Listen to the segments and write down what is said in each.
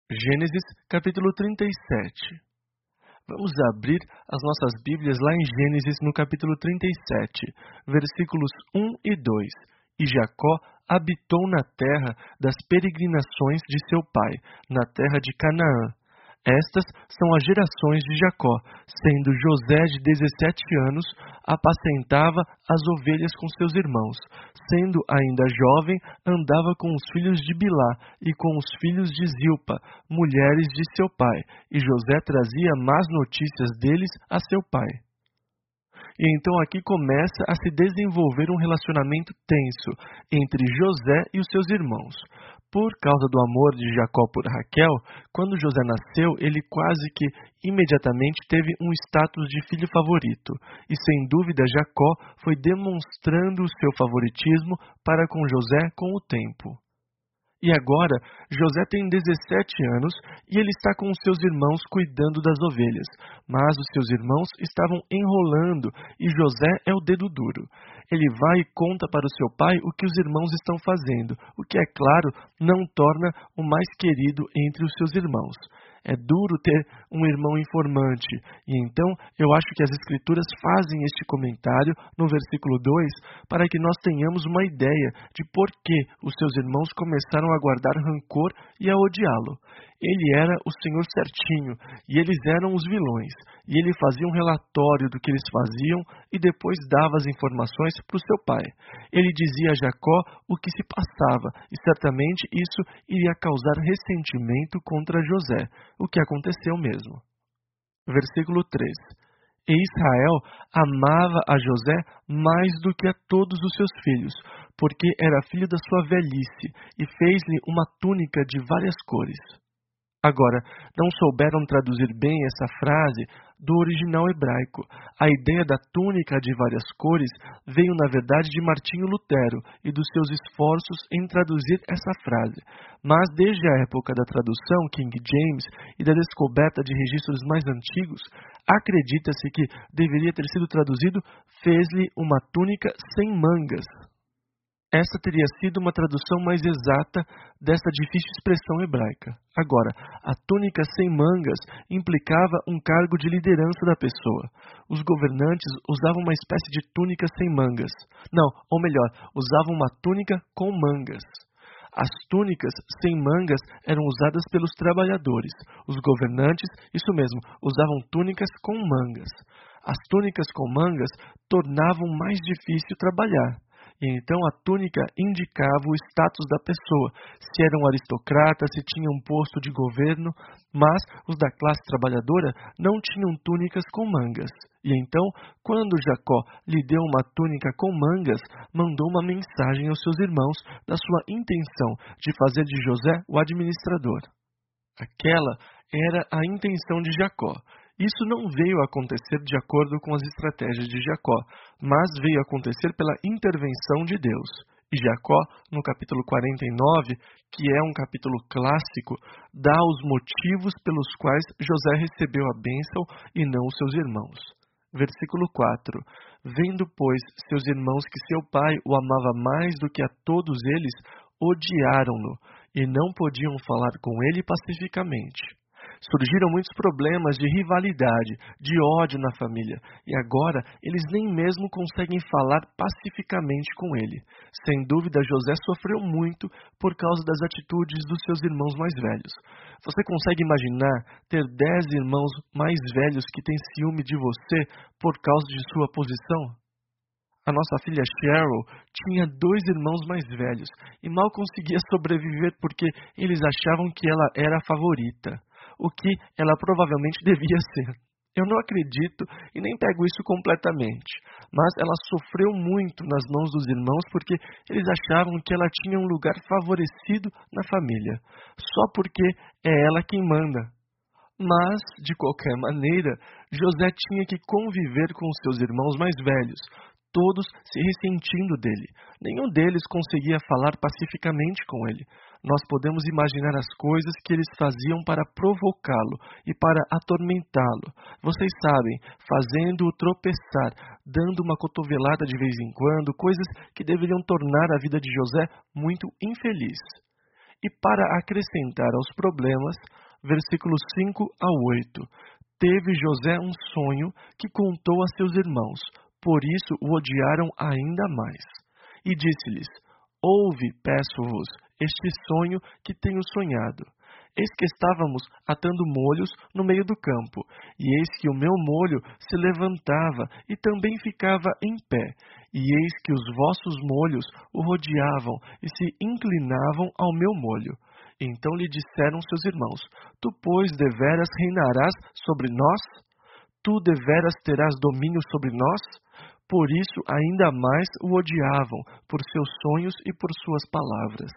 Gênesis, capítulo 37. Vamos abrir as nossas Bíblias lá em Gênesis, no capítulo 37, versículos 1 e 2. E Jacó habitou na terra das peregrinações de seu pai, na terra de Canaã. Estas são as gerações de Jacó, sendo José de 17 anos, apacentava as ovelhas com seus irmãos. Sendo ainda jovem, andava com os filhos de Bilá e com os filhos de Zilpa, mulheres de seu pai, e José trazia más notícias deles a seu pai. E então aqui começa a se desenvolver um relacionamento tenso entre José e os seus irmãos. Por causa do amor de Jacó por Raquel, quando José nasceu, ele quase que imediatamente teve um status de filho favorito. E sem dúvida Jacó foi demonstrando o seu favoritismo para com José com o tempo. E agora, José tem 17 anos e ele está com os seus irmãos cuidando das ovelhas. Mas os seus irmãos estavam enrolando e José é o dedo duro. Ele vai e conta para o seu pai o que os irmãos estão fazendo, o que, é claro, não torna o mais querido entre os seus irmãos. É duro ter um irmão informante. E então eu acho que as Escrituras fazem este comentário no versículo 2 para que nós tenhamos uma ideia de por que os seus irmãos começaram a guardar rancor e a odiá-lo. Ele era o Senhor certinho e eles eram os vilões. E ele fazia um relatório do que eles faziam e depois dava as informações para o seu pai. Ele dizia a Jacó o que se passava e certamente isso iria causar ressentimento contra José, o que aconteceu mesmo. Versículo 3. E Israel amava a José mais do que a todos os seus filhos, porque era filho da sua velhice, e fez-lhe uma túnica de várias cores. Agora, não souberam traduzir bem essa frase do original hebraico. A ideia da túnica de várias cores veio, na verdade, de Martinho Lutero e dos seus esforços em traduzir essa frase. Mas, desde a época da tradução King James e da descoberta de registros mais antigos, acredita-se que deveria ter sido traduzido fez-lhe uma túnica sem mangas. Essa teria sido uma tradução mais exata dessa difícil expressão hebraica. Agora, a túnica sem mangas implicava um cargo de liderança da pessoa. Os governantes usavam uma espécie de túnica sem mangas. Não, ou melhor, usavam uma túnica com mangas. As túnicas sem mangas eram usadas pelos trabalhadores. Os governantes, isso mesmo, usavam túnicas com mangas. As túnicas com mangas tornavam mais difícil trabalhar. E então a túnica indicava o status da pessoa, se era um aristocrata, se tinha um posto de governo, mas os da classe trabalhadora não tinham túnicas com mangas. E então, quando Jacó lhe deu uma túnica com mangas, mandou uma mensagem aos seus irmãos da sua intenção de fazer de José o administrador. Aquela era a intenção de Jacó. Isso não veio a acontecer de acordo com as estratégias de Jacó, mas veio a acontecer pela intervenção de Deus. E Jacó, no capítulo 49, que é um capítulo clássico, dá os motivos pelos quais José recebeu a bênção e não os seus irmãos. Versículo 4. Vendo, pois, seus irmãos que seu pai o amava mais do que a todos eles, odiaram-no e não podiam falar com ele pacificamente. Surgiram muitos problemas de rivalidade, de ódio na família, e agora eles nem mesmo conseguem falar pacificamente com ele. Sem dúvida, José sofreu muito por causa das atitudes dos seus irmãos mais velhos. Você consegue imaginar ter 10 irmãos mais velhos que têm ciúme de você por causa de sua posição? A nossa filha Cheryl tinha 2 irmãos mais velhos e mal conseguia sobreviver porque eles achavam que ela era a favorita, o que ela provavelmente devia ser. Eu não acredito e nem pego isso completamente, mas ela sofreu muito nas mãos dos irmãos porque eles achavam que ela tinha um lugar favorecido na família, só porque é ela quem manda. Mas, de qualquer maneira, José tinha que conviver com os seus irmãos mais velhos, todos se ressentindo dele. Nenhum deles conseguia falar pacificamente com ele. Nós podemos imaginar as coisas que eles faziam para provocá-lo e para atormentá-lo. Vocês sabem, fazendo-o tropeçar, dando uma cotovelada de vez em quando, coisas que deveriam tornar a vida de José muito infeliz. E para acrescentar aos problemas, versículos 5 ao 8, teve José um sonho que contou a seus irmãos, por isso o odiaram ainda mais. E disse-lhes: Ouve, peço-vos, este sonho que tenho sonhado. Eis que estávamos atando molhos no meio do campo, e eis que o meu molho se levantava e também ficava em pé, e eis que os vossos molhos o rodeavam e se inclinavam ao meu molho. Então lhe disseram seus irmãos: Tu, pois, deveras reinarás sobre nós? Tu deveras terás domínio sobre nós? Por isso ainda mais o odiavam, por seus sonhos e por suas palavras.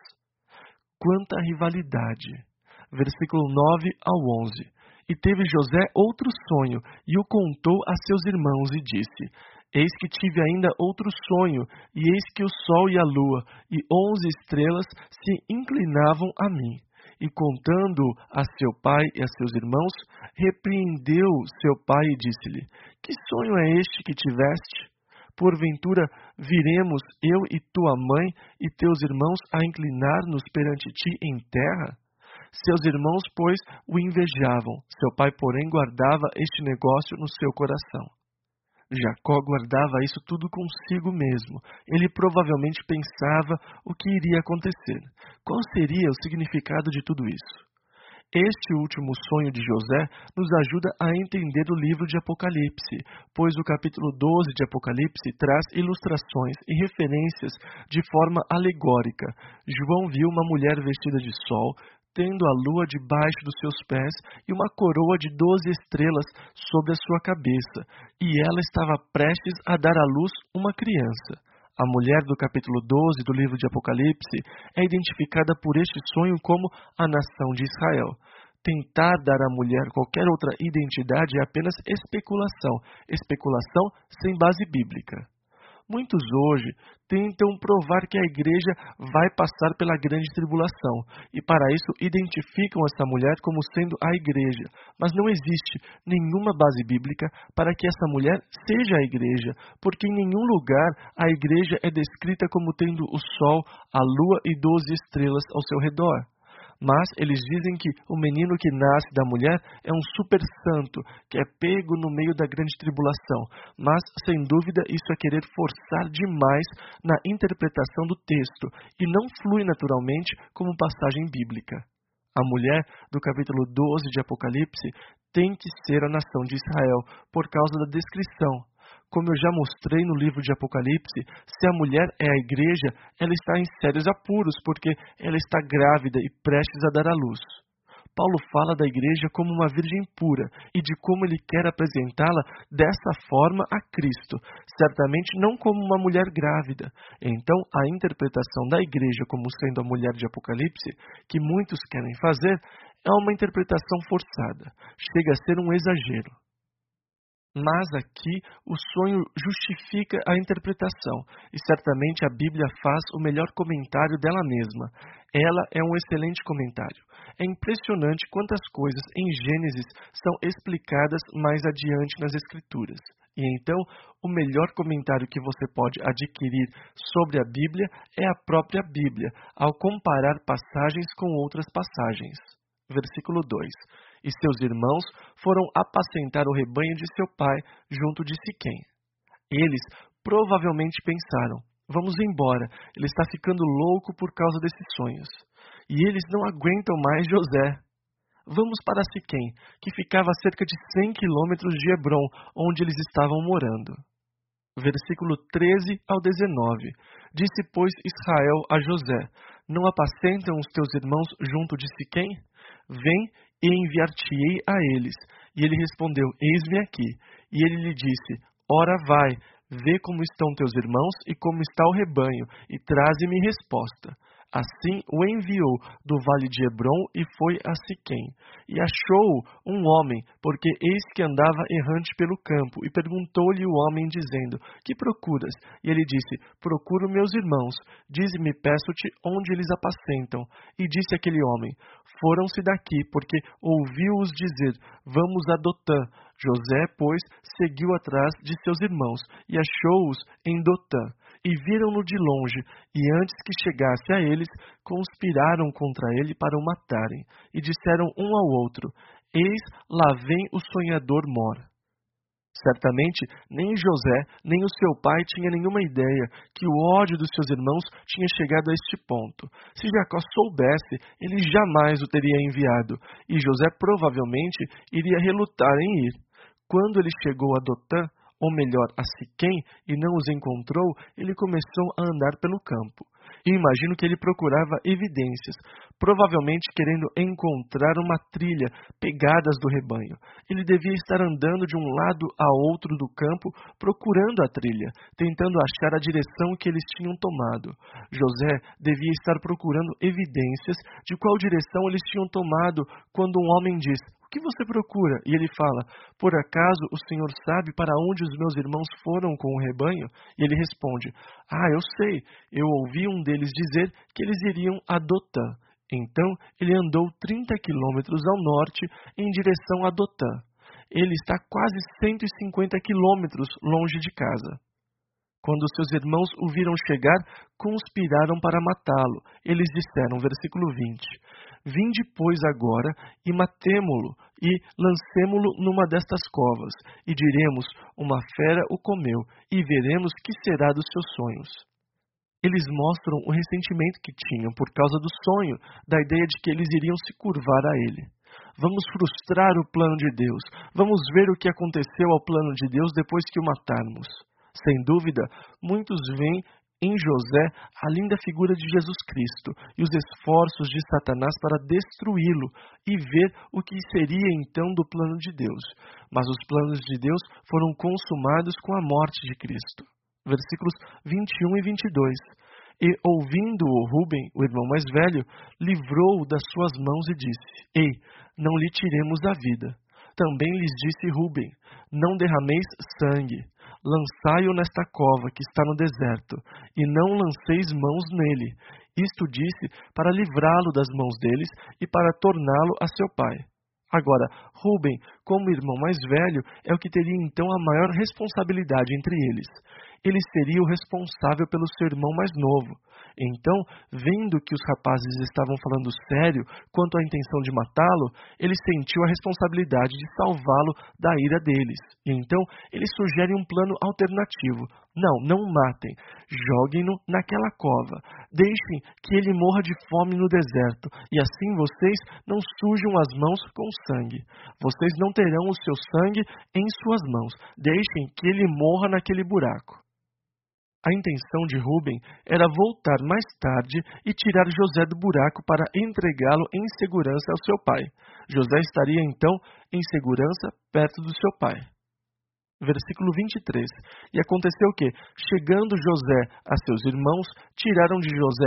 Quanta rivalidade! Versículo 9 ao 11. E teve José outro sonho, e o contou a seus irmãos, e disse: Eis que tive ainda outro sonho, e eis que o sol e a lua, e 11 estrelas se inclinavam a mim. E contando a seu pai e a seus irmãos, repreendeu seu pai e disse-lhe: Que sonho é este que tiveste? Porventura viremos eu e tua mãe e teus irmãos a inclinar-nos perante ti em terra? Seus irmãos, pois, o invejavam. Seu pai, porém, guardava este negócio no seu coração. Jacó guardava isso tudo consigo mesmo. Ele provavelmente pensava o que iria acontecer. Qual seria o significado de tudo isso? Este último sonho de José nos ajuda a entender o livro de Apocalipse, pois o capítulo 12 de Apocalipse traz ilustrações e referências de forma alegórica. João viu uma mulher vestida de sol, tendo a lua debaixo dos seus pés e uma coroa de 12 estrelas sobre a sua cabeça, e ela estava prestes a dar à luz uma criança. A mulher do capítulo 12 do livro de Apocalipse é identificada por este sonho como a nação de Israel. Tentar dar à mulher qualquer outra identidade é apenas especulação sem base bíblica. Muitos hoje tentam provar que a igreja vai passar pela grande tribulação, e para isso identificam essa mulher como sendo a igreja, mas não existe nenhuma base bíblica para que essa mulher seja a igreja, porque em nenhum lugar a igreja é descrita como tendo o sol, a lua e 12 estrelas ao seu redor. Mas eles dizem que o menino que nasce da mulher é um super santo, que é pego no meio da grande tribulação. Mas, sem dúvida, isso é querer forçar demais na interpretação do texto, e não flui naturalmente como passagem bíblica. A mulher do capítulo 12 de Apocalipse tem que ser a nação de Israel, por causa da descrição. Como eu já mostrei no livro de Apocalipse, se a mulher é a igreja, ela está em sérios apuros, porque ela está grávida e prestes a dar à luz. Paulo fala da igreja como uma virgem pura e de como ele quer apresentá-la dessa forma a Cristo, certamente não como uma mulher grávida. Então, a interpretação da igreja como sendo a mulher de Apocalipse, que muitos querem fazer, é uma interpretação forçada. Chega a ser um exagero. Mas aqui o sonho justifica a interpretação, e certamente a Bíblia faz o melhor comentário dela mesma. Ela é um excelente comentário. É impressionante quantas coisas em Gênesis são explicadas mais adiante nas Escrituras. E então, o melhor comentário que você pode adquirir sobre a Bíblia é a própria Bíblia, ao comparar passagens com outras passagens. Versículo 2. E seus irmãos foram apacentar o rebanho de seu pai junto de Siquém. Eles provavelmente pensaram: vamos embora, ele está ficando louco por causa desses sonhos. E eles não aguentam mais José. Vamos para Siquém, que ficava a cerca de 100 quilômetros de Hebrom, onde eles estavam morando. Versículo 13 ao 19. Disse, pois, Israel a José: Não apacentam os teus irmãos junto de Siquém? Vem e enviar-te-ei a eles. E ele respondeu: Eis-me aqui. E ele lhe disse: Ora vai, vê como estão teus irmãos e como está o rebanho, e traze-me resposta. Assim o enviou do vale de Hebrom e foi a Siquém. E achou um homem, porque eis que andava errante pelo campo, e perguntou-lhe o homem, dizendo: Que procuras? E ele disse: Procuro meus irmãos. Dize-me, peço-te, onde eles apacentam. E disse aquele homem: Foram-se daqui, porque ouviu-os dizer: Vamos a Dotã. José, pois, seguiu atrás de seus irmãos e achou-os em Dotã. E viram-no de longe, e antes que chegasse a eles, conspiraram contra ele para o matarem. E disseram um ao outro: Eis, lá vem o sonhador Mor. Certamente, nem José, nem o seu pai tinha nenhuma ideia que o ódio dos seus irmãos tinha chegado a este ponto. Se Jacó soubesse, ele jamais o teria enviado, e José provavelmente iria relutar em ir. Quando ele chegou a Dotã, ou melhor, a Siquém, e não os encontrou, ele começou a andar pelo campo. E imagino que ele procurava evidências, provavelmente querendo encontrar uma trilha, pegadas do rebanho. Ele devia estar andando de um lado a outro do campo, procurando a trilha, tentando achar a direção que eles tinham tomado. José devia estar procurando evidências de qual direção eles tinham tomado quando um homem diz: O que você procura? E ele fala: Por acaso o Senhor sabe para onde os meus irmãos foram com o rebanho? E ele responde: Eu sei, eu ouvi um deles dizer que eles iriam a Dotã. Então ele andou 30 quilômetros ao norte em direção a Dotã. Ele está quase 150 quilômetros longe de casa. Quando seus irmãos o viram chegar, conspiraram para matá-lo. Eles disseram, versículo 20: Vinde, pois, agora, e matemo-lo, e lancemo-lo numa destas covas, e diremos: Uma fera o comeu, e veremos que será dos seus sonhos. Eles mostram o ressentimento que tinham por causa do sonho, da ideia de que eles iriam se curvar a ele. Vamos frustrar o plano de Deus. Vamos ver o que aconteceu ao plano de Deus depois que o matarmos. Sem dúvida, muitos veem em José a linda figura de Jesus Cristo e os esforços de Satanás para destruí-lo e ver o que seria então do plano de Deus. Mas os planos de Deus foram consumados com a morte de Cristo. Versículos 21 e 22. E, ouvindo-o, Rúben, o irmão mais velho, livrou-o das suas mãos e disse: Ei, não lhe tiremos a vida. Também lhes disse Rúben: Não derrameis sangue. Lançai-o nesta cova que está no deserto, e não lanceis mãos nele. Isto disse para livrá-lo das mãos deles e para torná-lo a seu pai. Agora, Rúben, como irmão mais velho, é o que teria então a maior responsabilidade entre eles. Ele seria o responsável pelo seu irmão mais novo. Então, vendo que os rapazes estavam falando sério quanto à intenção de matá-lo, ele sentiu a responsabilidade de salvá-lo da ira deles. E então, ele sugere um plano alternativo. Não matem. Joguem-no naquela cova. Deixem que ele morra de fome no deserto. E assim vocês não sujam as mãos com sangue. Vocês não terão o seu sangue em suas mãos. Deixem que ele morra naquele buraco. A intenção de Rúben era voltar mais tarde e tirar José do buraco para entregá-lo em segurança ao seu pai. José estaria então em segurança perto do seu pai. Versículo 23. E aconteceu que, chegando José a seus irmãos, tiraram de José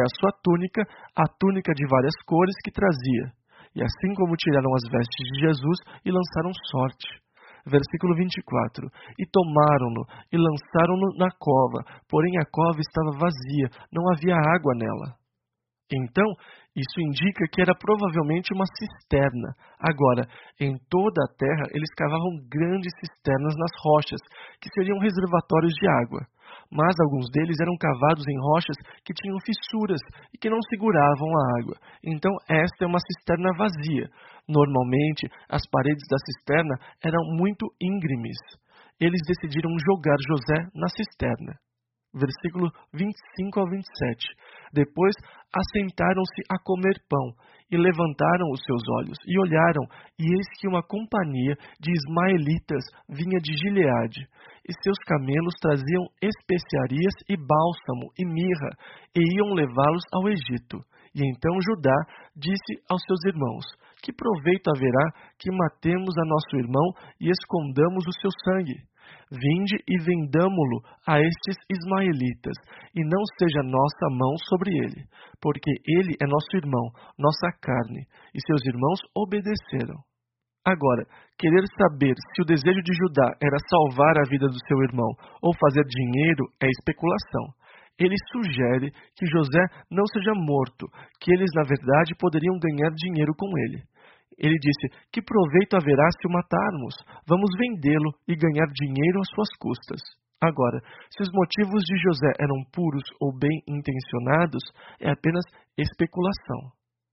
a túnica de várias cores que trazia, e assim como tiraram as vestes de Jesus e lançaram sorte. Versículo 24. E tomaram-no e lançaram-no na cova, porém a cova estava vazia, não havia água nela. Então, isso indica que era provavelmente uma cisterna. Agora, em toda a terra, eles cavavam grandes cisternas nas rochas, que seriam reservatórios de água. Mas alguns deles eram cavados em rochas que tinham fissuras e que não seguravam a água. Então, esta é uma cisterna vazia. Normalmente, as paredes da cisterna eram muito íngremes. Eles decidiram jogar José na cisterna. Versículo 25 ao 27. Depois assentaram-se a comer pão, e levantaram os seus olhos, e olharam, e eis que uma companhia de ismaelitas vinha de Gileade, e seus camelos traziam especiarias e bálsamo e mirra, e iam levá-los ao Egito. E então Judá disse aos seus irmãos: Que proveito haverá que matemos a nosso irmão e escondamos o seu sangue? Vinde e vendamo-lo a estes ismaelitas, e não seja nossa mão sobre ele, porque ele é nosso irmão, nossa carne. E seus irmãos obedeceram. Agora, querer saber se o desejo de Judá era salvar a vida do seu irmão ou fazer dinheiro é especulação. Ele sugere que José não seja morto, que eles na verdade poderiam ganhar dinheiro com ele. Ele disse: que proveito haverá se o matarmos? Vamos vendê-lo e ganhar dinheiro às suas custas. Agora, se os motivos de José eram puros ou bem-intencionados, é apenas especulação.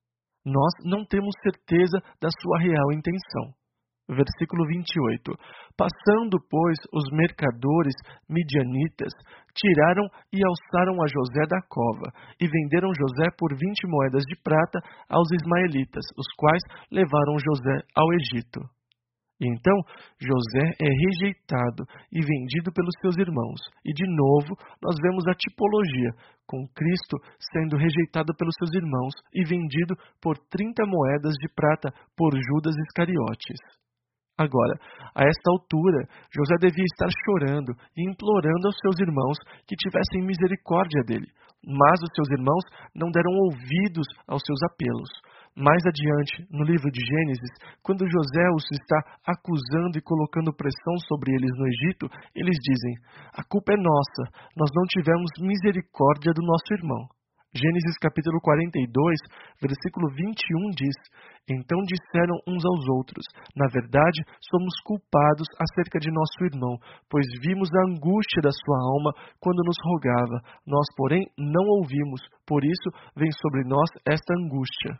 Nós não temos certeza da sua real intenção. Versículo 28. Passando, pois, os mercadores midianitas, tiraram e alçaram a José da cova, e venderam José por 20 moedas de prata aos ismaelitas, os quais levaram José ao Egito. E então, José é rejeitado e vendido pelos seus irmãos. E de novo, nós vemos a tipologia, com Cristo sendo rejeitado pelos seus irmãos e vendido por 30 moedas de prata por Judas Iscariotes. Agora, a esta altura, José devia estar chorando e implorando aos seus irmãos que tivessem misericórdia dele. Mas os seus irmãos não deram ouvidos aos seus apelos. Mais adiante, no livro de Gênesis, quando José os está acusando e colocando pressão sobre eles no Egito, eles dizem: a culpa é nossa, nós não tivemos misericórdia do nosso irmão. Gênesis capítulo 42, versículo 21 diz: então disseram uns aos outros: na verdade, somos culpados acerca de nosso irmão, pois vimos a angústia da sua alma quando nos rogava. Nós, porém, não ouvimos, por isso vem sobre nós esta angústia.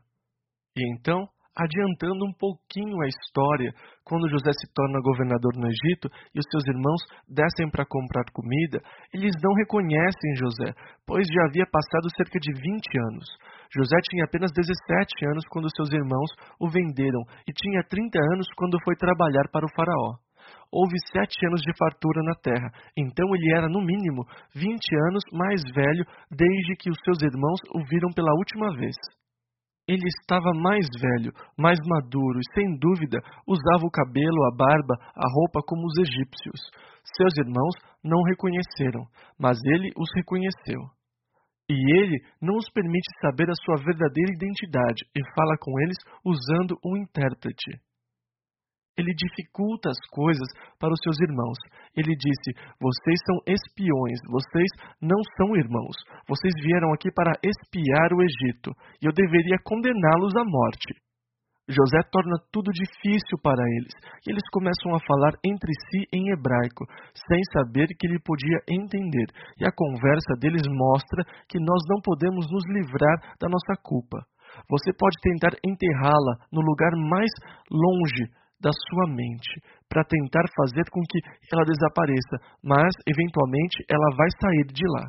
E então, adiantando um pouquinho a história, quando José se torna governador no Egito e os seus irmãos descem para comprar comida, eles não reconhecem José, pois já havia passado cerca de 20 anos. José tinha apenas 17 anos quando seus irmãos o venderam e tinha 30 anos quando foi trabalhar para o faraó. Houve 7 anos de fartura na terra, então ele era no mínimo 20 anos mais velho desde que os seus irmãos o viram pela última vez. Ele estava mais velho, mais maduro e, sem dúvida, usava o cabelo, a barba, a roupa como os egípcios. Seus irmãos não o reconheceram, mas ele os reconheceu. E ele não os permite saber a sua verdadeira identidade e fala com eles usando um intérprete. Ele dificulta as coisas para os seus irmãos. Ele disse: vocês são espiões, vocês não são irmãos. Vocês vieram aqui para espiar o Egito, e eu deveria condená-los à morte. José torna tudo difícil para eles, e eles começam a falar entre si em hebraico, sem saber que ele podia entender. E a conversa deles mostra que nós não podemos nos livrar da nossa culpa. Você pode tentar enterrá-la no lugar mais longe da sua mente, para tentar fazer com que ela desapareça, mas, eventualmente, ela vai sair de lá.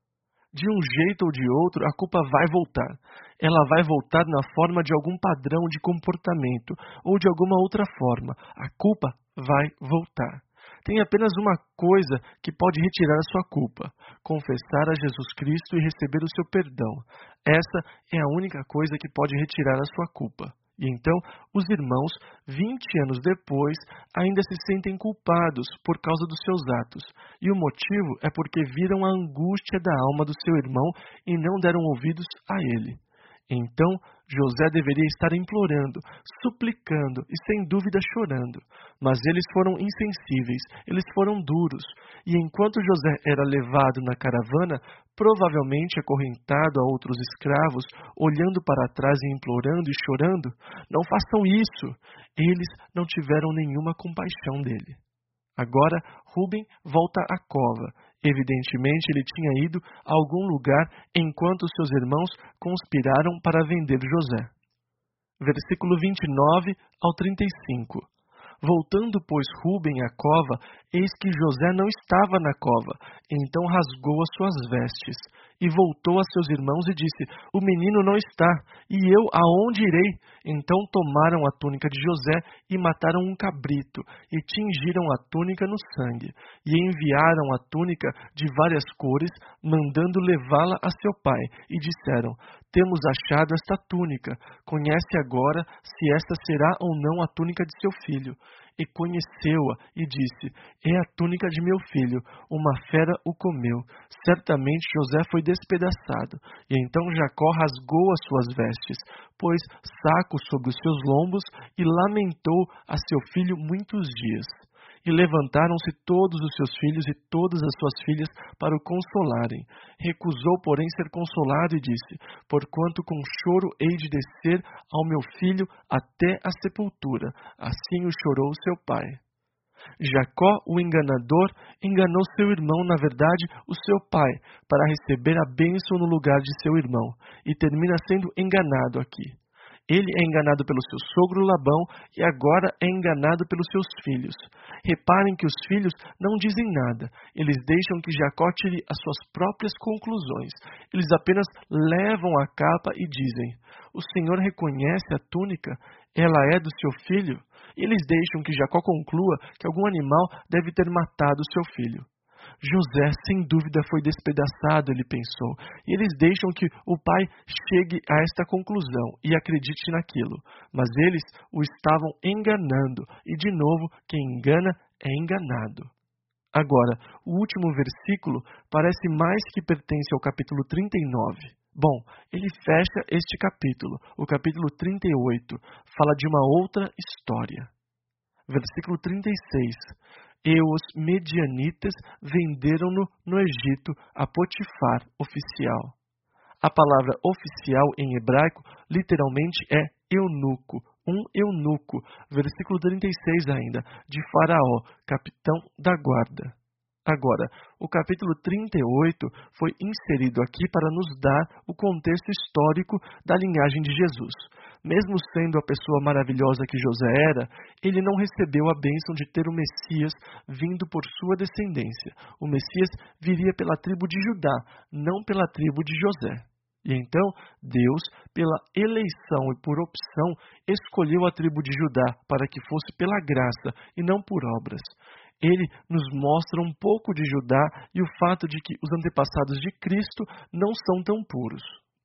De um jeito ou de outro, a culpa vai voltar. Ela vai voltar na forma de algum padrão de comportamento, ou de alguma outra forma. A culpa vai voltar. Tem apenas uma coisa que pode retirar a sua culpa: confessar a Jesus Cristo e receber o seu perdão. Essa é a única coisa que pode retirar a sua culpa. E então, os irmãos, 20 anos depois, ainda se sentem culpados por causa dos seus atos. E o motivo é porque viram a angústia da alma do seu irmão e não deram ouvidos a ele. Então, José deveria estar implorando, suplicando e sem dúvida chorando. Mas eles foram insensíveis, eles foram duros. E enquanto José era levado na caravana, provavelmente acorrentado a outros escravos, olhando para trás e implorando e chorando, não façam isso. Eles não tiveram nenhuma compaixão dele. Agora, Rúben volta à cova. Evidentemente, ele tinha ido a algum lugar enquanto seus irmãos conspiraram para vender José. Versículo 29 ao 35. Voltando, pois, Rúben à cova, eis que José não estava na cova. Então rasgou as suas vestes, e voltou a seus irmãos e disse: o menino não está, e eu aonde irei? Então tomaram a túnica de José e mataram um cabrito, e tingiram a túnica no sangue, e enviaram a túnica de várias cores, mandando levá-la a seu pai, e disseram: temos achado esta túnica, conhece agora se esta será ou não a túnica de seu filho. E conheceu-a e disse: é a túnica de meu filho, uma fera o comeu. Certamente José foi despedaçado. E então Jacó rasgou as suas vestes, pôs saco sobre os seus lombos e lamentou a seu filho muitos dias. E levantaram-se todos os seus filhos e todas as suas filhas para o consolarem. Recusou, porém, ser consolado e disse: porquanto com choro hei de descer ao meu filho até a sepultura. Assim o chorou seu pai. Jacó, o enganador, enganou seu irmão, na verdade, o seu pai, para receber a bênção no lugar de seu irmão, e termina sendo enganado aqui. Ele é enganado pelo seu sogro Labão e agora é enganado pelos seus filhos. Reparem que os filhos não dizem nada. Eles deixam que Jacó tire as suas próprias conclusões. Eles apenas levam a capa e dizem: o Senhor reconhece a túnica? Ela é do seu filho? E eles deixam que Jacó conclua que algum animal deve ter matado seu filho. José, sem dúvida, foi despedaçado, ele pensou, e eles deixam que o pai chegue a esta conclusão e acredite naquilo. Mas eles o estavam enganando, e de novo, quem engana é enganado. Agora, o último versículo parece mais que pertence ao capítulo 39. Bom, ele fecha este capítulo. O capítulo 38 fala de uma outra história. Versículo 36. E os medianitas venderam-no no Egito a Potifar, oficial. A palavra oficial em hebraico literalmente é eunuco, um eunuco. Versículo 36 ainda, de Faraó, capitão da guarda. Agora, o capítulo 38 foi inserido aqui para nos dar o contexto histórico da linhagem de Jesus. Mesmo sendo a pessoa maravilhosa que José era, ele não recebeu a bênção de ter o Messias vindo por sua descendência. O Messias viria pela tribo de Judá, não pela tribo de José. E então, Deus, pela eleição e por opção, escolheu a tribo de Judá para que fosse pela graça e não por obras. Ele nos mostra um pouco de Judá e o fato de que os antepassados de Cristo não são tão puros.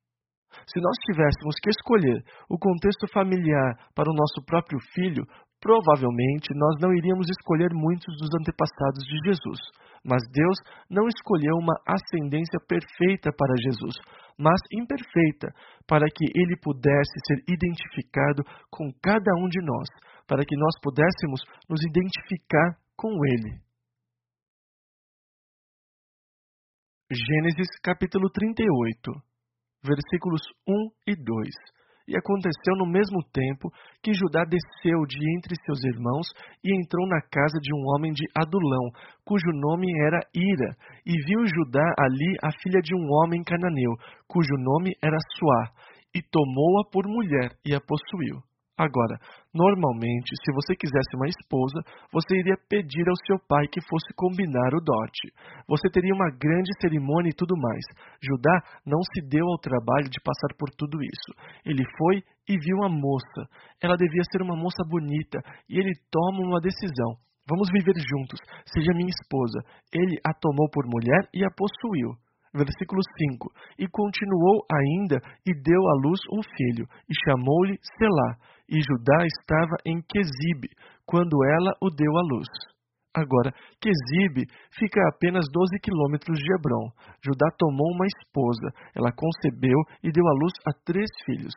Se nós tivéssemos que escolher o contexto familiar para o nosso próprio filho, provavelmente nós não iríamos escolher muitos dos antepassados de Jesus. Mas Deus não escolheu uma ascendência perfeita para Jesus, mas imperfeita, para que ele pudesse ser identificado com cada um de nós, para que nós pudéssemos nos identificar com ele. Gênesis capítulo 38, versículos 1 e 2. E aconteceu no mesmo tempo que Judá desceu de entre seus irmãos e entrou na casa de um homem de Adulão, cujo nome era Ira, e viu Judá ali a filha de um homem cananeu, cujo nome era Suá, e tomou-a por mulher e a possuiu. Agora, normalmente, se você quisesse uma esposa, você iria pedir ao seu pai que fosse combinar o dote. Você teria uma grande cerimônia e tudo mais. Judá não se deu ao trabalho de passar por tudo isso. Ele foi e viu a moça. Ela devia ser uma moça bonita, e ele toma uma decisão. Vamos viver juntos, seja minha esposa. Ele a tomou por mulher e a possuiu. Versículo 5. E continuou ainda e deu à luz um filho, e chamou-lhe Selá. E Judá estava em Quezibe, quando ela o deu à luz. Agora, Quezibe fica a apenas 12 quilômetros de Hebrom. Judá tomou uma esposa, ela concebeu e deu à luz a 3 filhos,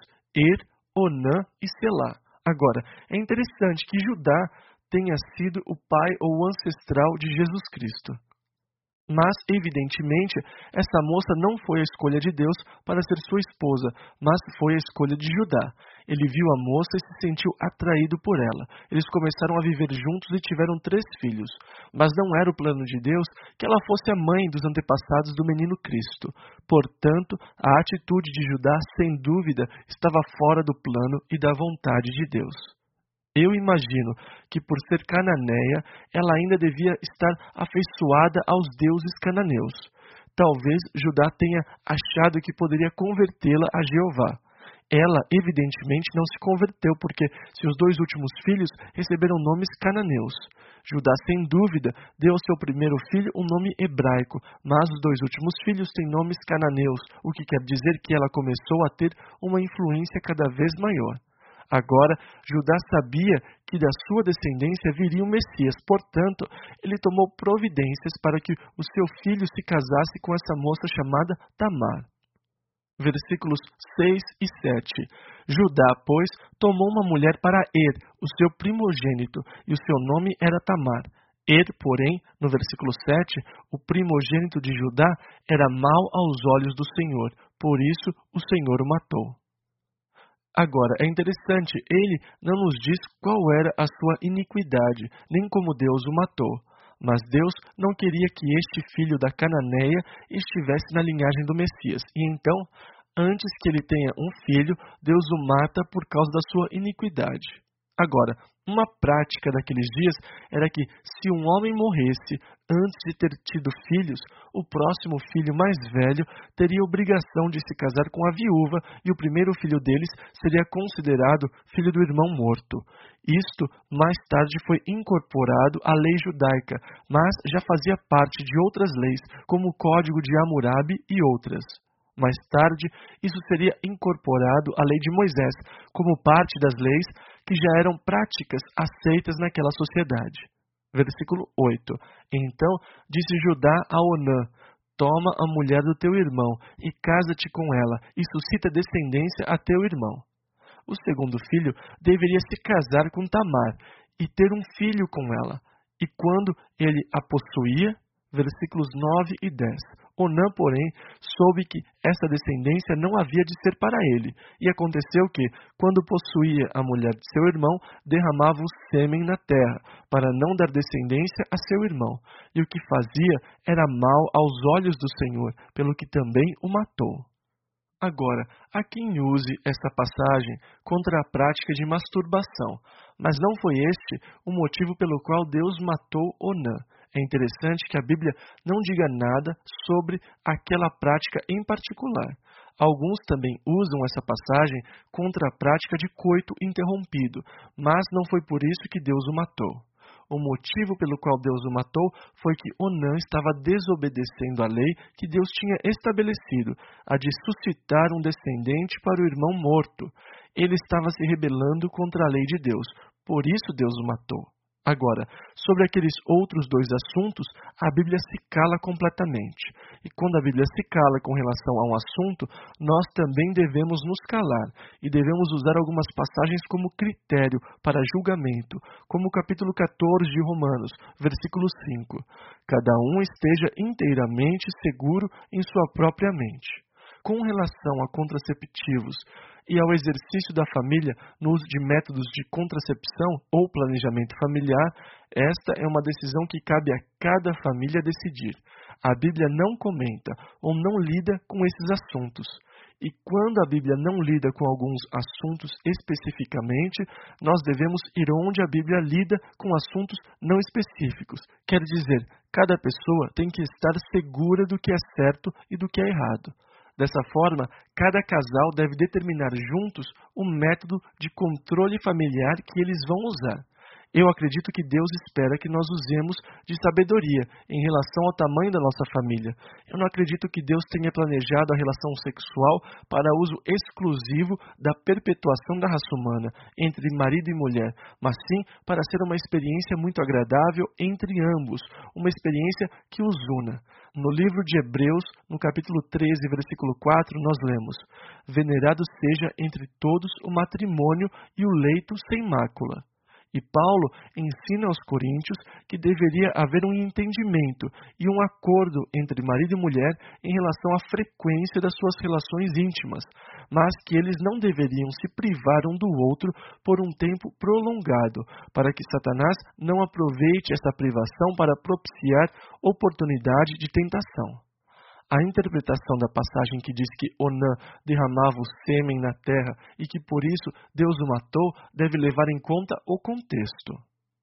Onã e Selá. Agora, é interessante que Judá tenha sido o pai ou ancestral de Jesus Cristo. Mas, evidentemente, essa moça não foi a escolha de Deus para ser sua esposa, mas foi a escolha de Judá. Ele viu a moça e se sentiu atraído por ela. Eles começaram a viver juntos e tiveram 3 filhos. Mas não era o plano de Deus que ela fosse a mãe dos antepassados do menino Cristo. Portanto, a atitude de Judá, sem dúvida, estava fora do plano e da vontade de Deus. Eu imagino que, por ser cananeia, ela ainda devia estar afeiçoada aos deuses cananeus. Talvez Judá tenha achado que poderia convertê-la a Jeová. Ela, evidentemente, não se converteu, porque seus 2 últimos filhos receberam nomes cananeus. Judá, sem dúvida, deu ao seu primeiro filho um nome hebraico, mas os 2 últimos filhos têm nomes cananeus, o que quer dizer que ela começou a ter uma influência cada vez maior. Agora, Judá sabia que da sua descendência viria o Messias, portanto, ele tomou providências para que o seu filho se casasse com essa moça chamada Tamar. Versículos 6 e 7. Judá, pois, tomou uma mulher para o seu primogênito, e o seu nome era Tamar. Porém, no versículo 7, o primogênito de Judá era mau aos olhos do Senhor, por isso o Senhor o matou. Agora, é interessante, ele não nos diz qual era a sua iniquidade, nem como Deus o matou. Mas Deus não queria que este filho da Cananeia estivesse na linhagem do Messias. E então, antes que ele tenha um filho, Deus o mata por causa da sua iniquidade. Agora, uma prática daqueles dias era que, se um homem morresse antes de ter tido filhos, o próximo filho mais velho teria a obrigação de se casar com a viúva e o primeiro filho deles seria considerado filho do irmão morto. Isto, mais tarde, foi incorporado à lei judaica, mas já fazia parte de outras leis, como o Código de Hammurabi e outras. Mais tarde, isso seria incorporado à lei de Moisés, como parte das leis que já eram práticas aceitas naquela sociedade. Versículo 8. Então disse Judá a Onã: toma a mulher do teu irmão e casa-te com ela, e suscita descendência a teu irmão. O segundo filho deveria se casar com Tamar e ter um filho com ela. E quando ele a possuía, versículos 9 e 10. Onã, porém, soube que essa descendência não havia de ser para ele. E aconteceu que, quando possuía a mulher de seu irmão, derramava o sêmen na terra, para não dar descendência a seu irmão. E o que fazia era mal aos olhos do Senhor, pelo que também o matou. Agora, há quem use essa passagem contra a prática de masturbação, mas não foi este o motivo pelo qual Deus matou Onã. É interessante que a Bíblia não diga nada sobre aquela prática em particular. Alguns também usam essa passagem contra a prática de coito interrompido, mas não foi por isso que Deus o matou. O motivo pelo qual Deus o matou foi que Onã estava desobedecendo a lei que Deus tinha estabelecido, a de suscitar um descendente para o irmão morto. Ele estava se rebelando contra a lei de Deus, por isso Deus o matou. Agora, sobre aqueles outros dois assuntos, a Bíblia se cala completamente. E quando a Bíblia se cala com relação a um assunto, nós também devemos nos calar e devemos usar algumas passagens como critério para julgamento, como o capítulo 14 de Romanos, versículo 5. Cada um esteja inteiramente seguro em sua própria mente. Com relação a contraceptivos e ao exercício da família no uso de métodos de contracepção ou planejamento familiar, esta é uma decisão que cabe a cada família decidir. A Bíblia não comenta ou não lida com esses assuntos. E quando a Bíblia não lida com alguns assuntos especificamente, nós devemos ir onde a Bíblia lida com assuntos não específicos. Quer dizer, cada pessoa tem que estar segura do que é certo e do que é errado. Dessa forma, cada casal deve determinar juntos o método de controle familiar que eles vão usar. Eu acredito que Deus espera que nós usemos de sabedoria em relação ao tamanho da nossa família. Eu não acredito que Deus tenha planejado a relação sexual para uso exclusivo da perpetuação da raça humana entre marido e mulher, mas sim para ser uma experiência muito agradável entre ambos, uma experiência que os una. No livro de Hebreus, no capítulo 13, versículo 4, nós lemos: venerado seja entre todos o matrimônio e o leito sem mácula. E Paulo ensina aos coríntios que deveria haver um entendimento e um acordo entre marido e mulher em relação à frequência das suas relações íntimas, mas que eles não deveriam se privar um do outro por um tempo prolongado, para que Satanás não aproveite essa privação para propiciar oportunidade de tentação. A interpretação da passagem que diz que Onã derramava o sêmen na terra e que por isso Deus o matou deve levar em conta o contexto.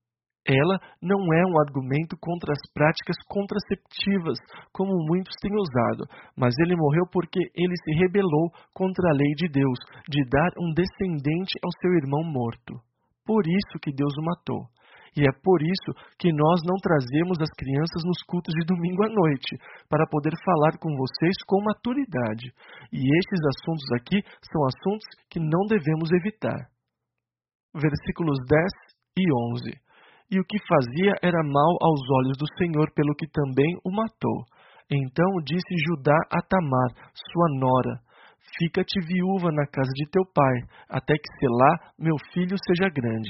Ela não é um argumento contra as práticas contraceptivas, como muitos têm usado, mas ele morreu porque ele se rebelou contra a lei de Deus, de dar um descendente ao seu irmão morto. Por isso que Deus o matou. E é por isso que nós não trazemos as crianças nos cultos de domingo à noite, para poder falar com vocês com maturidade. E estes assuntos aqui são assuntos que não devemos evitar. Versículos 10 e 11. E o que fazia era mal aos olhos do Senhor, pelo que também o matou. Então disse Judá a Tamar, sua nora: fica-te viúva na casa de teu pai, até que Selá, meu filho, seja grande.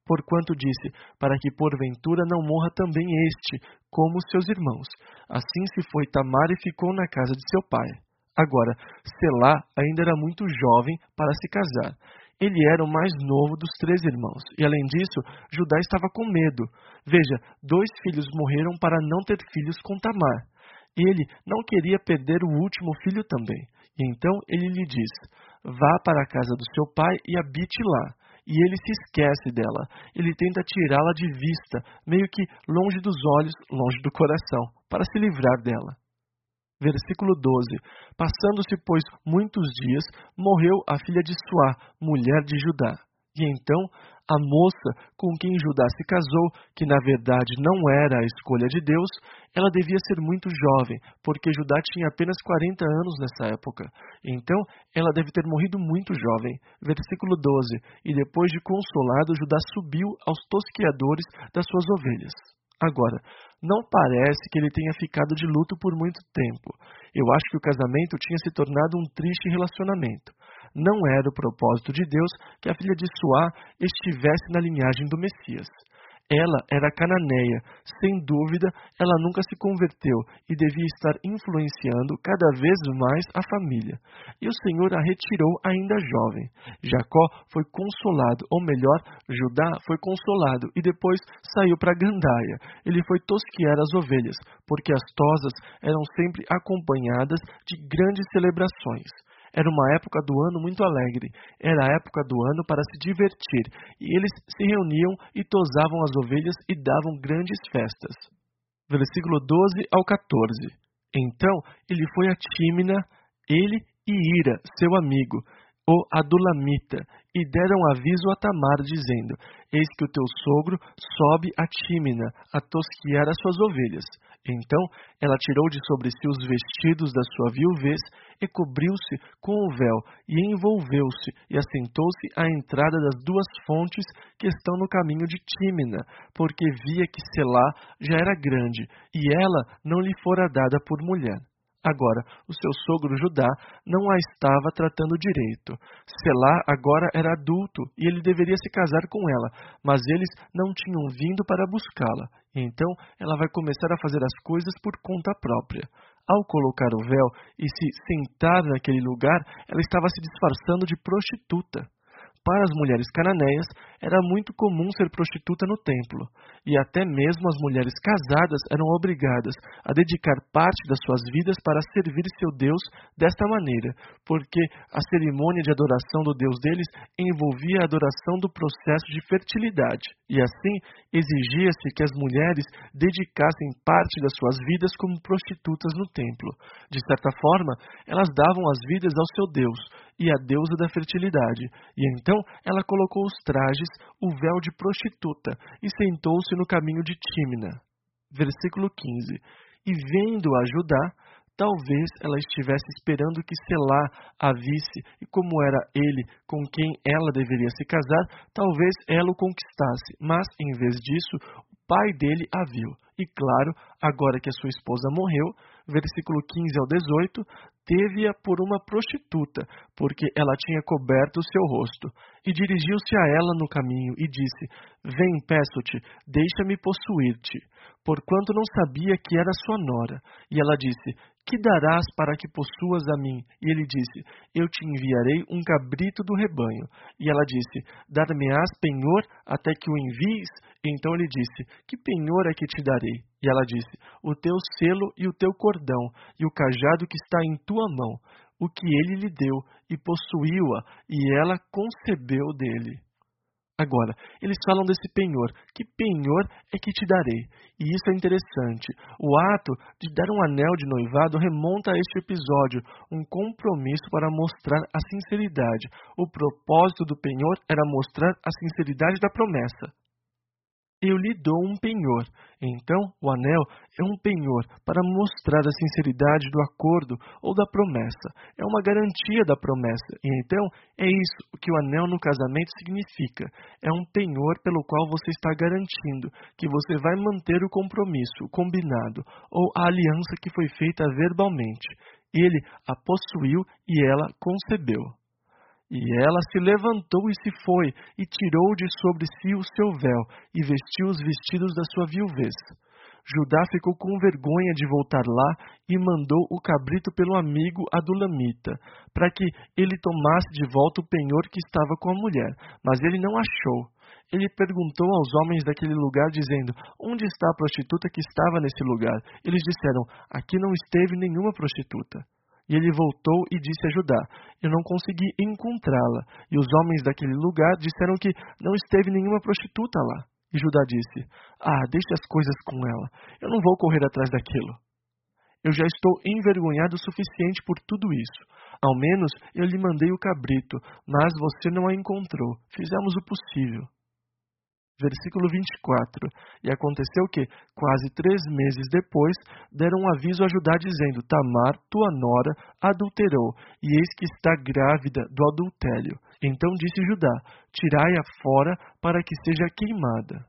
porquanto disse, para que porventura não morra também este, como os seus irmãos. Assim se foi Tamar e ficou na casa de seu pai. Agora, Selá ainda era muito jovem para se casar. Ele era o mais novo dos 3 irmãos, e além disso, Judá estava com medo. Veja, 2 filhos morreram para não ter filhos com Tamar. Ele não queria perder o último filho também. E então ele lhe diz, vá para a casa do seu pai e habite lá. E ele se esquece dela. Ele tenta tirá-la de vista, meio que longe dos olhos, longe do coração, para se livrar dela. Versículo 12. Passando-se, pois, muitos dias, morreu a filha de Suá, mulher de Judá. E então, a moça com quem Judá se casou, que na verdade não era a escolha de Deus, ela devia ser muito jovem, porque Judá tinha apenas 40 anos nessa época. Então, ela deve ter morrido muito jovem. Versículo 12. E depois de consolado, Judá subiu aos tosqueadores das suas ovelhas. Agora, não parece que ele tenha ficado de luto por muito tempo. Eu acho que o casamento tinha se tornado um triste relacionamento. Não era o propósito de Deus que a filha de Suá estivesse na linhagem do Messias. Ela era cananeia, sem dúvida, ela nunca se converteu e devia estar influenciando cada vez mais a família. E o Senhor a retirou ainda jovem. Jacó foi consolado, ou melhor, Judá foi consolado e depois saiu para Gandaia. Ele foi tosquear as ovelhas, porque as tosas eram sempre acompanhadas de grandes celebrações. Era uma época do ano muito alegre. Era a época do ano para se divertir. E eles se reuniam e tosavam as ovelhas e davam grandes festas. Versículo 12 ao 14. Então ele foi a Tímina, ele e Ira, seu amigo, o Adulamita, e deram aviso a Tamar, dizendo, eis que o teu sogro sobe a Tímina a tosquiar as suas ovelhas. Então ela tirou de sobre si os vestidos da sua viuvez e cobriu-se com o véu e envolveu-se e assentou-se à entrada das 2 fontes que estão no caminho de Tímina, porque via que Selá já era grande e ela não lhe fora dada por mulher. Agora, o seu sogro Judá não a estava tratando direito. Selá agora era adulto e ele deveria se casar com ela, mas eles não tinham vindo para buscá-la. Então, ela vai começar a fazer as coisas por conta própria. Ao colocar o véu e se sentar naquele lugar, ela estava se disfarçando de prostituta. Para as mulheres cananeias, era muito comum ser prostituta no templo, e até mesmo as mulheres casadas eram obrigadas a dedicar parte das suas vidas para servir seu Deus desta maneira, porque a cerimônia de adoração do Deus deles envolvia a adoração do processo de fertilidade, e assim exigia-se que as mulheres dedicassem parte das suas vidas como prostitutas no templo. De certa forma, elas davam as vidas ao seu Deus, e a deusa da fertilidade. E então ela colocou os trajes, o véu de prostituta, e sentou-se no caminho de Tímina. Versículo 15. E vendo-a Judá, talvez ela estivesse esperando que Selá a visse, e como era ele com quem ela deveria se casar, talvez ela o conquistasse, mas, em vez disso, o pai dele a viu. E claro, agora que a sua esposa morreu, versículo 15 ao 18, teve-a por uma prostituta, porque ela tinha coberto o seu rosto. E dirigiu-se a ela no caminho e disse, vem, peço-te, deixa-me possuir-te, porquanto não sabia que era sua nora. E ela disse, que darás para que possuas a mim? E ele disse, eu te enviarei um cabrito do rebanho. E ela disse, dar-me-ás penhor até que o envies? E então ele disse, que penhor é que te darei? E ela disse, o teu selo e o teu cordão, e o cajado que está em tua mão, o que ele lhe deu, e possuiu-a, e ela concebeu dele. Agora, eles falam desse penhor. Que penhor é que te darei? E isso é interessante. O ato de dar um anel de noivado remonta a este episódio, um compromisso para mostrar a sinceridade. O propósito do penhor era mostrar a sinceridade da promessa. Eu lhe dou um penhor. Então, o anel é um penhor para mostrar a sinceridade do acordo ou da promessa. É uma garantia da promessa. E então, é isso o que o anel no casamento significa. É um penhor pelo qual você está garantindo que você vai manter o compromisso, o combinado, ou a aliança que foi feita verbalmente. Ele a possuiu e ela concebeu. E ela se levantou e se foi, e tirou de sobre si o seu véu, e vestiu os vestidos da sua viuvez. Judá ficou com vergonha de voltar lá e mandou o cabrito pelo amigo adulamita, para que ele tomasse de volta o penhor que estava com a mulher, mas ele não achou. Ele perguntou aos homens daquele lugar, dizendo: onde está a prostituta que estava nesse lugar? Eles disseram: aqui não esteve nenhuma prostituta. E ele voltou e disse a Judá: eu não consegui encontrá-la. E os homens daquele lugar disseram que não esteve nenhuma prostituta lá. E Judá disse: deixe as coisas com ela. Eu não vou correr atrás daquilo. Eu já estou envergonhado o suficiente por tudo isso. Ao menos eu lhe mandei o cabrito, mas você não a encontrou. Fizemos o possível. Versículo 24. E aconteceu que, quase 3 meses depois, deram um aviso a Judá, dizendo: Tamar, tua nora, adulterou, e eis que está grávida do adultério. Então disse Judá: tirai-a fora para que seja queimada.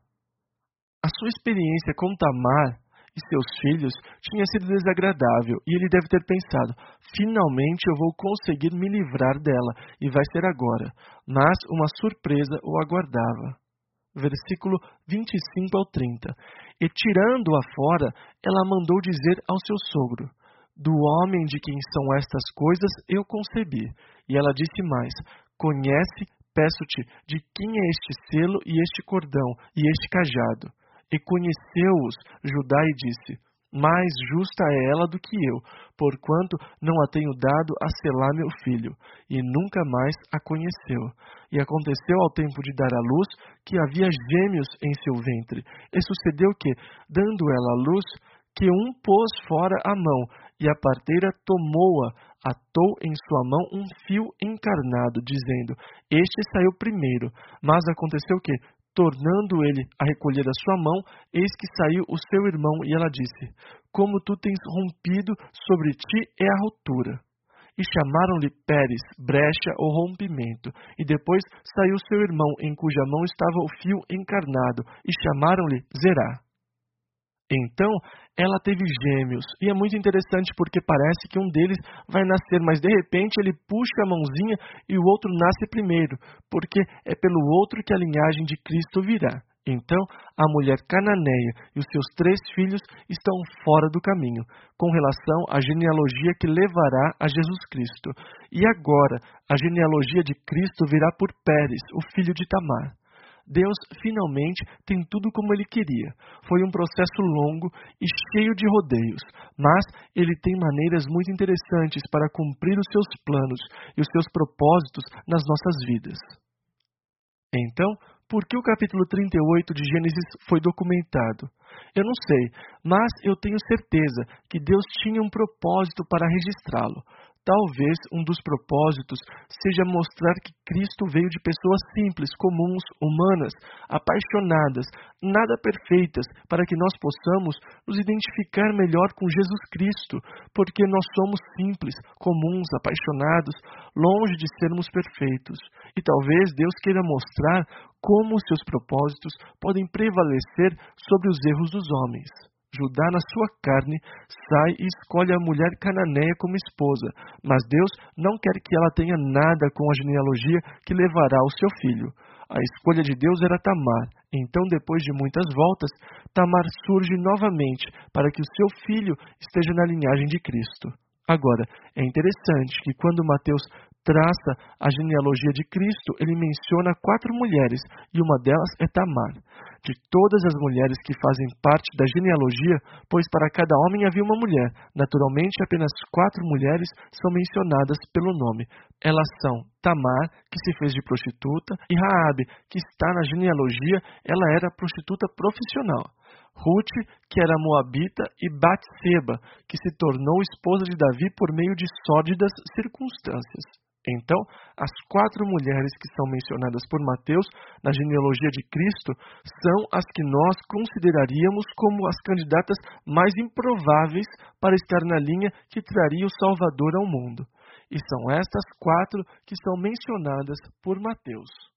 A sua experiência com Tamar e seus filhos tinha sido desagradável, e ele deve ter pensado: finalmente eu vou conseguir me livrar dela, e vai ser agora. Mas uma surpresa o aguardava. Versículo 25 ao 30. E tirando-a fora, ela mandou dizer ao seu sogro: do homem de quem são estas coisas eu concebi. E ela disse mais: conhece, peço-te, de quem é este selo e este cordão e este cajado. E conheceu-os Judá e disse: mais justa é ela do que eu, porquanto não a tenho dado a selar meu filho. E nunca mais a conheceu. E aconteceu ao tempo de dar à luz, que havia gêmeos em seu ventre. E sucedeu que, dando ela à luz, que um pôs fora a mão, e a parteira tomou-a, atou em sua mão um fio encarnado, dizendo: este saiu primeiro. Mas aconteceu que, tornando ele a recolher a sua mão, eis que saiu o seu irmão, e ela disse: como tu tens rompido, sobre ti é a rotura. E chamaram-lhe Pérez, brecha ou rompimento. E depois saiu seu irmão, em cuja mão estava o fio encarnado, e chamaram-lhe Zerá. Então, ela teve gêmeos, e é muito interessante porque parece que um deles vai nascer, mas de repente ele puxa a mãozinha e o outro nasce primeiro, porque é pelo outro que a linhagem de Cristo virá. Então, a mulher cananeia e os seus 3 filhos estão fora do caminho, com relação à genealogia que levará a Jesus Cristo. E agora, a genealogia de Cristo virá por Pérez, o filho de Tamar. Deus finalmente tem tudo como Ele queria. Foi um processo longo e cheio de rodeios, mas Ele tem maneiras muito interessantes para cumprir os seus planos e os seus propósitos nas nossas vidas. Então, por que o capítulo 38 de Gênesis foi documentado? Eu não sei, mas eu tenho certeza que Deus tinha um propósito para registrá-lo. Talvez um dos propósitos seja mostrar que Cristo veio de pessoas simples, comuns, humanas, apaixonadas, nada perfeitas, para que nós possamos nos identificar melhor com Jesus Cristo, porque nós somos simples, comuns, apaixonados, longe de sermos perfeitos. E talvez Deus queira mostrar como os seus propósitos podem prevalecer sobre os erros dos homens. Judá, na sua carne, sai e escolhe a mulher cananeia como esposa, mas Deus não quer que ela tenha nada com a genealogia que levará o seu filho. A escolha de Deus era Tamar. Então, depois de muitas voltas, Tamar surge novamente para que o seu filho esteja na linhagem de Cristo. Agora, é interessante que quando Mateus traça a genealogia de Cristo, ele menciona 4 mulheres, e uma delas é Tamar. De todas as mulheres que fazem parte da genealogia, pois para cada homem havia uma mulher, naturalmente apenas 4 mulheres são mencionadas pelo nome. Elas são Tamar, que se fez de prostituta, e Raabe, que está na genealogia, ela era prostituta profissional. Ruth, que era moabita, e Batseba, que se tornou esposa de Davi por meio de sórdidas circunstâncias. Então, as 4 mulheres que são mencionadas por Mateus na genealogia de Cristo são as que nós consideraríamos como as candidatas mais improváveis para estar na linha que traria o Salvador ao mundo. E são estas 4 que são mencionadas por Mateus.